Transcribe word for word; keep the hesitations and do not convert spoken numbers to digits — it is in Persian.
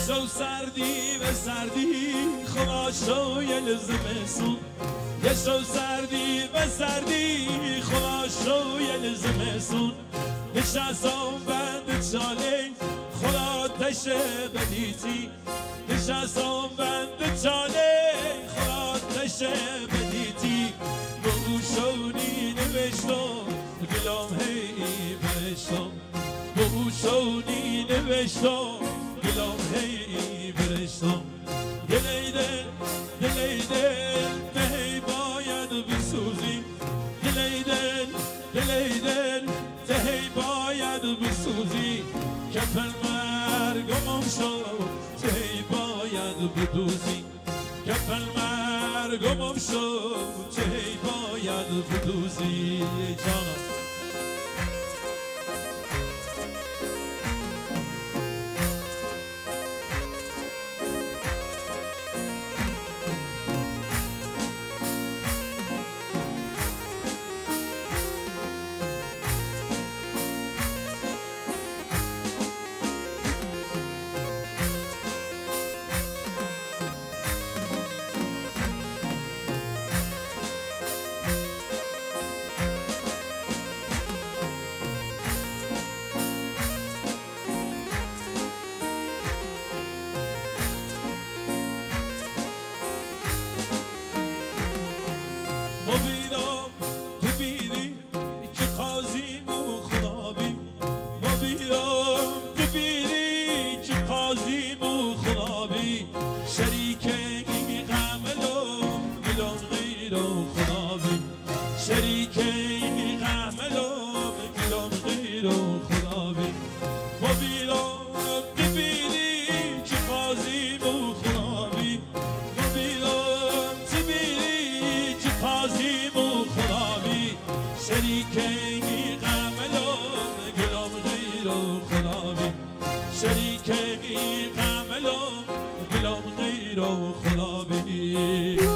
شو سردی به سردی خدا یل زمستون یه شو سردی به سردی خدا یل زمستون نشستم بند چاله خدا تشه بدیتی نشستم بند چاله خدا تشه بدیتی بگوشونی نوشتم گلام هی برشتم بگوشونی نوشتم گلام هی برشتم دلیدل دلیدل تهی باید بسوزی دلیدل دلیدل تهی باید بسوزی کفن مرگمم شد تهی باید بدوزی کفن مرگمم شد تهی باید بدوزی جانم مبیدم تو بیدی که قاضیم و خدابی مبیدم تو بیدی که قاضیم و خدابی شریک این غملم گلام غیر و خدابی شریک این غملم گلام غیر و خدابی مبیدم تو بیدی که قاضیم و خدابی مبیدم تو بیدی که قاضیم و خدابی شریک این غملم گلام غیر و خدابی شریک این غملم گلام غیر و خدابی